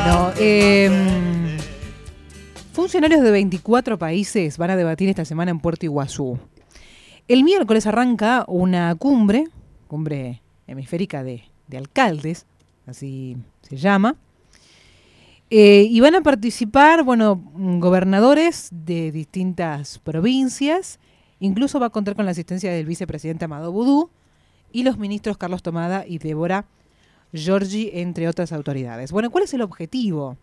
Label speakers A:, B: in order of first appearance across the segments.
A: Bueno, funcionarios de 24 países van a debatir esta semana en Puerto Iguazú. El miércoles arranca una cumbre hemisférica de alcaldes, así se llama, y van a participar, gobernadores de distintas provincias, incluso va a contar con la asistencia del vicepresidente Amadou Boudou y los ministros Carlos Tomada y Débora Giorgi, entre otras autoridades. Bueno, ¿cuál es el objetivo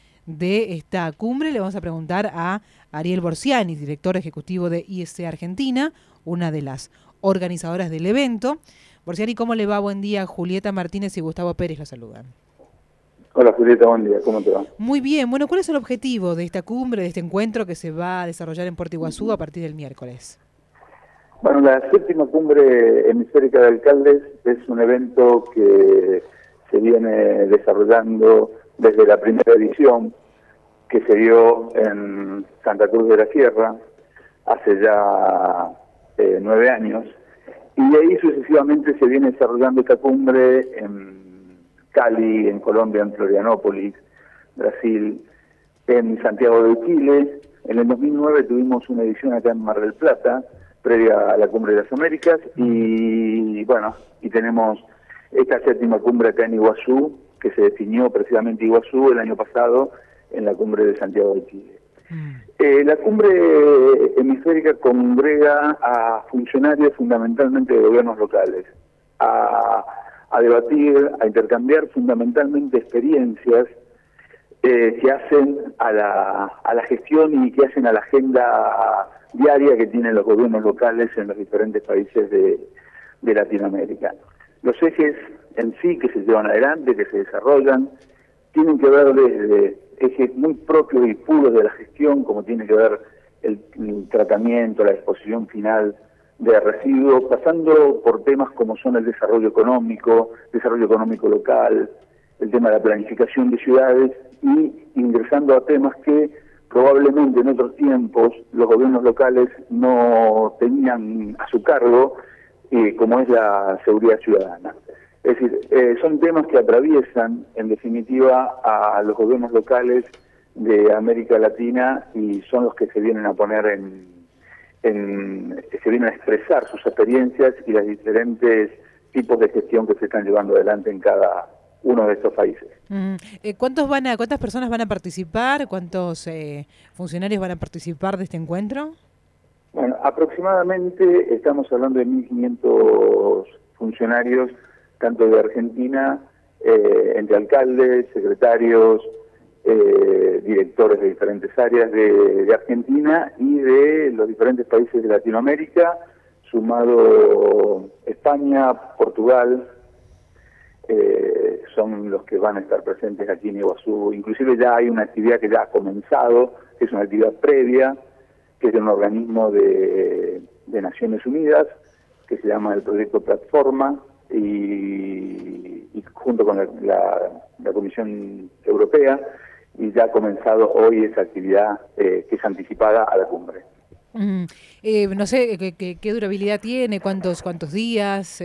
A: de esta cumbre? Le vamos a preguntar a Ariel Borsiani, director ejecutivo de IEC Argentina, una de las organizadoras del evento. Borsiani, ¿cómo le va? Buen día. Julieta Martínez y Gustavo Pérez lo saludan.
B: Hola Julieta, buen día. ¿Cómo te va?
A: Muy bien. Bueno, ¿cuál es el objetivo de esta cumbre, de este encuentro que se va a desarrollar en Puerto Iguazú a partir del miércoles?
B: Bueno, la séptima cumbre hemisférica de alcaldes es un evento que se viene desarrollando desde la primera edición, que se dio en Santa Cruz de la Sierra hace ya 9 años, y de ahí sucesivamente se viene desarrollando esta cumbre en Cali, en Colombia, en Florianópolis, Brasil, en Santiago de Chile. En el 2009 tuvimos una edición acá en Mar del Plata, previa a la Cumbre de las Américas, y tenemos esta séptima cumbre acá en Iguazú, que se definió precisamente Iguazú el año pasado en la Cumbre de Santiago de Chile. La cumbre hemisférica congrega a funcionarios fundamentalmente de gobiernos locales, a debatir, a intercambiar fundamentalmente experiencias que hacen a la gestión y que hacen a la agenda diaria que tienen los gobiernos locales en los diferentes países de Latinoamérica. Los ejes en sí que se llevan adelante, que se desarrollan, tienen que ver desde ejes muy propios y puros de la gestión, como tiene que ver el tratamiento, la disposición final de residuos, pasando por temas como son el desarrollo económico local, el tema de la planificación de ciudades, y ingresando a temas que probablemente en otros tiempos los gobiernos locales no tenían a su cargo, como es la seguridad ciudadana. Es decir, son temas que atraviesan, en definitiva, a los gobiernos locales de América Latina y son los que se vienen a poner se vienen a expresar sus experiencias y los diferentes tipos de gestión que se están llevando adelante en cada uno de estos países.
A: ¿Cuántas personas van a participar? ¿Cuántos funcionarios van a participar de este encuentro?
B: Bueno, aproximadamente estamos hablando de 1.500 funcionarios, tanto de Argentina, entre alcaldes, secretarios, directores de diferentes áreas de Argentina y de los diferentes países de Latinoamérica, sumado España, Portugal, son los que van a estar presentes aquí en Iguazú. Inclusive ya hay una actividad que ya ha comenzado, que es una actividad previa, que es de un organismo de Naciones Unidas, que se llama el Proyecto Plataforma, y junto con la Comisión Europea, y ya ha comenzado hoy esa actividad que es anticipada a la cumbre.
A: No sé qué durabilidad tiene, cuántos días.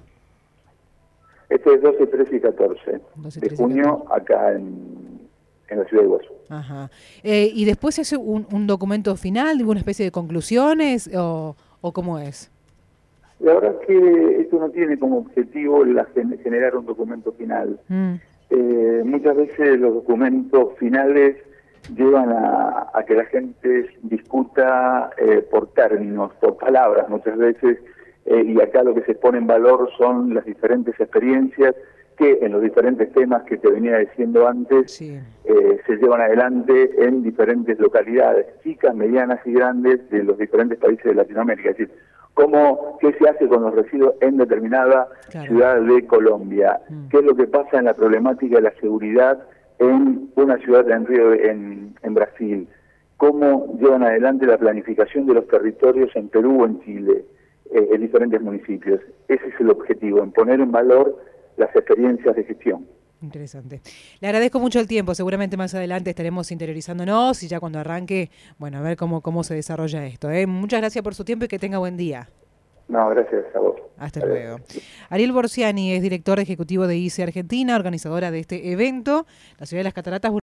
B: Este es 12, 13 y 14 de junio acá en la ciudad de Iguazú.
A: Ajá. ¿Y después se hace un documento final, una especie de conclusiones o cómo es?
B: La verdad es que esto no tiene como objetivo generar un documento final. Muchas veces los documentos finales llevan a que la gente discuta por términos, por palabras muchas veces, y acá lo que se pone en valor son las diferentes experiencias que en los diferentes temas que te venía diciendo antes,
A: sí,
B: se llevan adelante en diferentes localidades, chicas, medianas y grandes de los diferentes países de Latinoamérica. Es decir, qué se hace con los residuos en determinada ciudad de Colombia, qué es lo que pasa en la problemática de la seguridad en una ciudad en Brasil, cómo llevan adelante la planificación de los territorios en Perú o en Chile, en diferentes municipios. Ese es el objetivo, en poner en valor las experiencias de gestión.
A: Interesante. Le agradezco mucho el tiempo. Seguramente más adelante estaremos interiorizándonos y ya cuando arranque, a ver cómo se desarrolla esto. Muchas gracias por su tiempo y que tenga buen día.
B: No, gracias a vos.
A: Hasta luego. Ariel Borsiani es director ejecutivo de ICE Argentina, organizadora de este evento. La ciudad de las Cataratas